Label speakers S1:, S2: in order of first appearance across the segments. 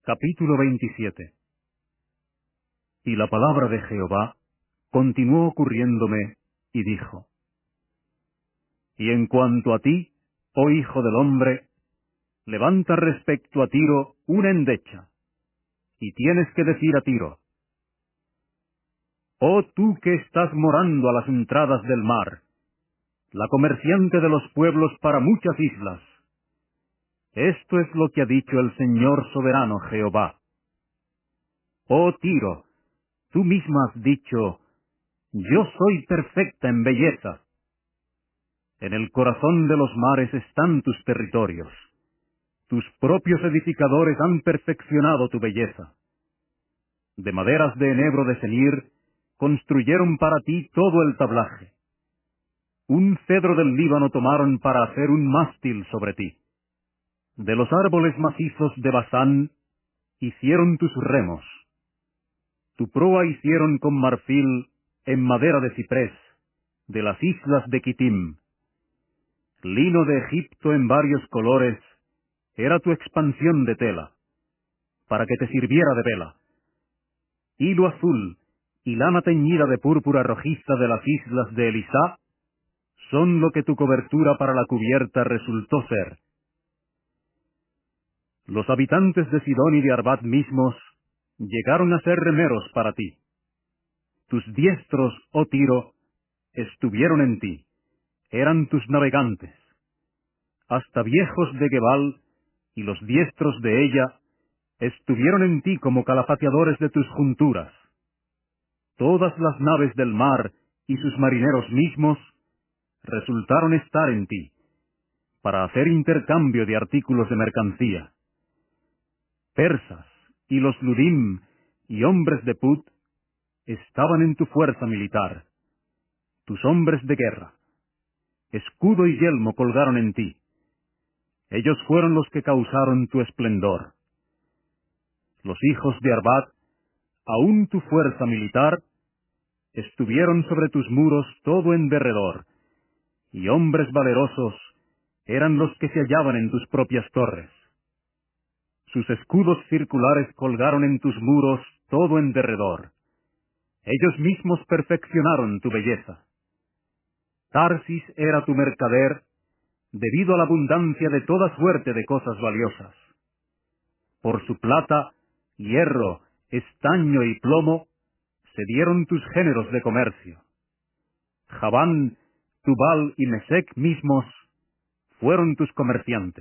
S1: Capítulo 27. Y la palabra de Jehová continuó ocurriéndome, y dijo: Y en cuanto a ti, oh hijo del hombre, levanta respecto a Tiro una endecha, y tienes que decir a Tiro: Oh tú que estás morando a las entradas del mar, la comerciante de los pueblos para muchas islas, esto es lo que ha dicho el Señor soberano Jehová. Oh Tiro, tú misma has dicho: yo soy perfecta en belleza. En el corazón de los mares están tus territorios. Tus propios edificadores han perfeccionado tu belleza. De maderas de enebro de Senir construyeron para ti todo el tablaje. Un cedro del Líbano tomaron para hacer un mástil sobre ti. De los árboles macizos de Basán hicieron tus remos. Tu proa hicieron con marfil en madera de ciprés, de las islas de Quitim. Lino de Egipto en varios colores era tu expansión de tela, para que te sirviera de vela. Hilo azul y lana teñida de púrpura rojiza de las islas de Elisá son lo que tu cobertura para la cubierta resultó ser. Los habitantes de Sidón y de Arbat mismos llegaron a ser remeros para ti. Tus diestros, oh Tiro, estuvieron en ti, eran tus navegantes. Hasta viejos de Gebal y los diestros de ella estuvieron en ti como calafateadores de tus junturas. Todas las naves del mar y sus marineros mismos resultaron estar en ti, para hacer intercambio de artículos de mercancía. Persas y los Ludim y hombres de Put estaban en tu fuerza militar, tus hombres de guerra. Escudo y yelmo colgaron en ti. Ellos fueron los que causaron tu esplendor. Los hijos de Arbat, aún tu fuerza militar, estuvieron sobre tus muros todo en derredor, y hombres valerosos eran los que se hallaban en tus propias torres. Sus escudos circulares colgaron en tus muros todo en derredor. Ellos mismos perfeccionaron tu belleza. Tarsis era tu mercader, debido a la abundancia de toda suerte de cosas valiosas. Por su plata, hierro, estaño y plomo, se dieron tus géneros de comercio. Javán, Tubal y Mesec mismos fueron tus comerciantes.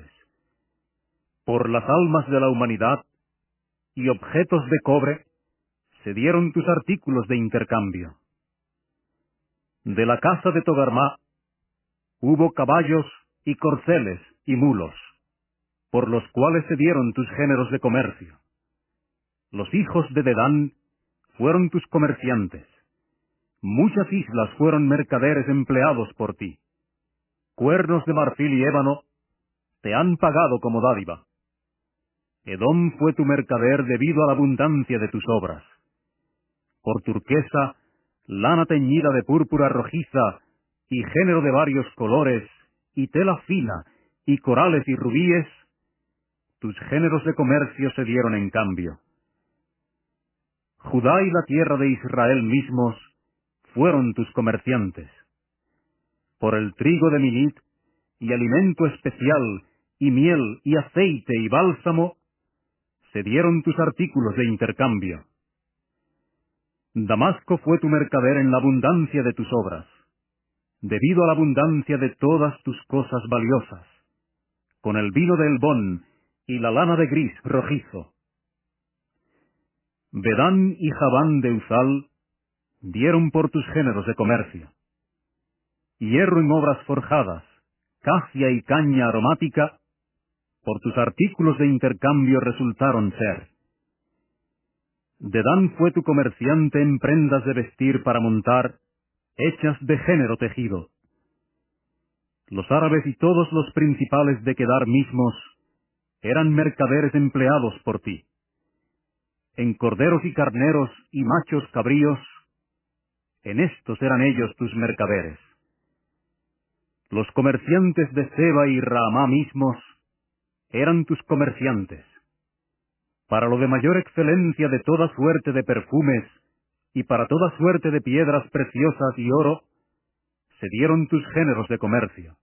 S1: Por las almas de la humanidad y objetos de cobre se dieron tus artículos de intercambio. De la casa de Togarmá hubo caballos y corceles y mulos, por los cuales se dieron tus géneros de comercio. Los hijos de Dedán fueron tus comerciantes. Muchas islas fueron mercaderes empleados por ti. Cuernos de marfil y ébano te han pagado como dádiva. Edom fue tu mercader debido a la abundancia de tus obras. Por turquesa, lana teñida de púrpura rojiza, y género de varios colores, y tela fina, y corales y rubíes, tus géneros de comercio se dieron en cambio. Judá y la tierra de Israel mismos fueron tus comerciantes. Por el trigo de Minit, y alimento especial, y miel, y aceite, y bálsamo, se dieron tus artículos de intercambio. Damasco fue tu mercader en la abundancia de tus obras, debido a la abundancia de todas tus cosas valiosas, con el vino de Elbón y la lana de gris rojizo. Bedán y Javán de Uzal dieron por tus géneros de comercio. Hierro en obras forjadas, casia y caña aromática, por tus artículos de intercambio resultaron ser. Dedán fue tu comerciante en prendas de vestir para montar, hechas de género tejido. Los árabes y todos los principales de Kedar mismos eran mercaderes empleados por ti. En corderos y carneros y machos cabríos, en estos eran ellos tus mercaderes. Los comerciantes de Seba y Raamá mismos eran tus comerciantes. Para lo de mayor excelencia de toda suerte de perfumes, y para toda suerte de piedras preciosas y oro, se dieron tus géneros de comercio.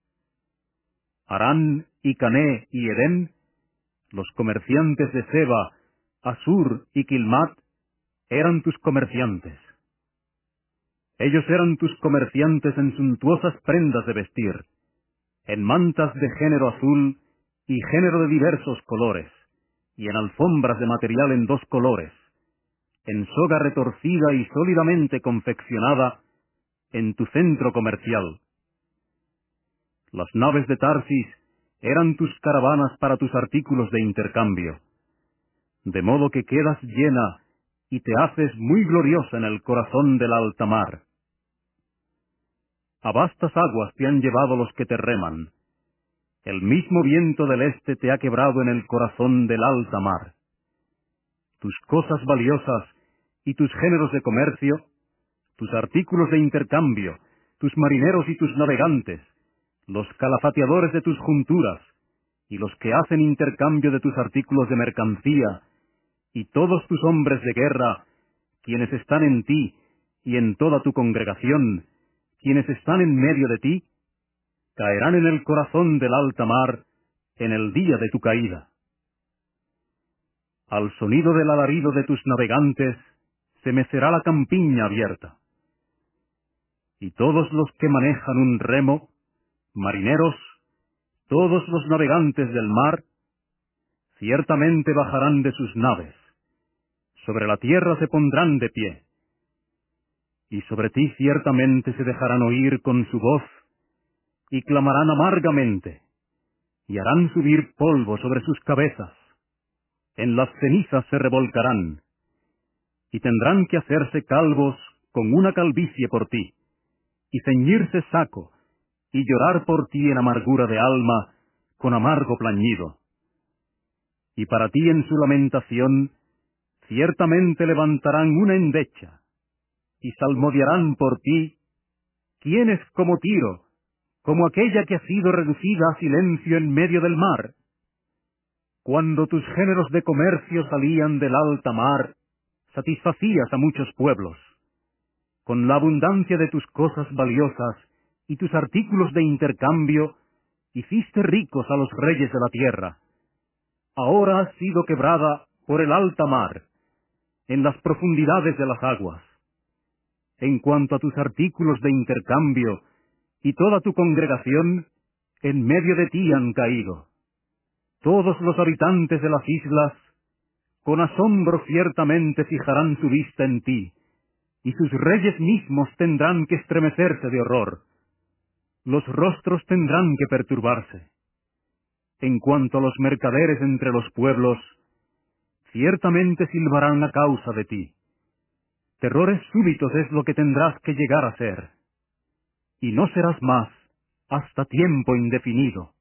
S1: Harán y Cané y Edén, los comerciantes de Seba, Asur y Quilmat, eran tus comerciantes. Ellos eran tus comerciantes en suntuosas prendas de vestir, en mantas de género azul y género de diversos colores, y en alfombras de material en dos colores, en soga retorcida y sólidamente confeccionada en tu centro comercial. Las naves de Tarsis eran tus caravanas para tus artículos de intercambio, de modo que quedas llena y te haces muy gloriosa en el corazón de la alta mar. A vastas aguas te han llevado los que te reman. El mismo viento del este te ha quebrado en el corazón del alta mar. Tus cosas valiosas y tus géneros de comercio, tus artículos de intercambio, tus marineros y tus navegantes, los calafateadores de tus junturas, y los que hacen intercambio de tus artículos de mercancía, y todos tus hombres de guerra, quienes están en ti y en toda tu congregación, quienes están en medio de ti, caerán en el corazón del alta mar en el día de tu caída. Al sonido del alarido de tus navegantes se mecerá la campiña abierta. Y todos los que manejan un remo, marineros, todos los navegantes del mar, ciertamente bajarán de sus naves, sobre la tierra se pondrán de pie, y sobre ti ciertamente se dejarán oír con su voz, y clamarán amargamente, y harán subir polvo sobre sus cabezas, en las cenizas se revolcarán, y tendrán que hacerse calvos con una calvicie por ti, y ceñirse saco, y llorar por ti en amargura de alma, con amargo plañido. Y para ti en su lamentación, ciertamente levantarán una endecha, y salmodiarán por ti, ¿quién es como Tiro, como aquella que ha sido reducida a silencio en medio del mar? Cuando tus géneros de comercio salían del alta mar, satisfacías a muchos pueblos. Con la abundancia de tus cosas valiosas y tus artículos de intercambio, hiciste ricos a los reyes de la tierra. Ahora has sido quebrada por el alta mar, en las profundidades de las aguas. En cuanto a tus artículos de intercambio y toda tu congregación, en medio de ti han caído. Todos los habitantes de las islas, con asombro ciertamente fijarán su vista en ti, y sus reyes mismos tendrán que estremecerse de horror. Los rostros tendrán que perturbarse. En cuanto a los mercaderes entre los pueblos, ciertamente silbarán a causa de ti. Terrores súbitos es lo que tendrás que llegar a ser, y no serás más hasta tiempo indefinido.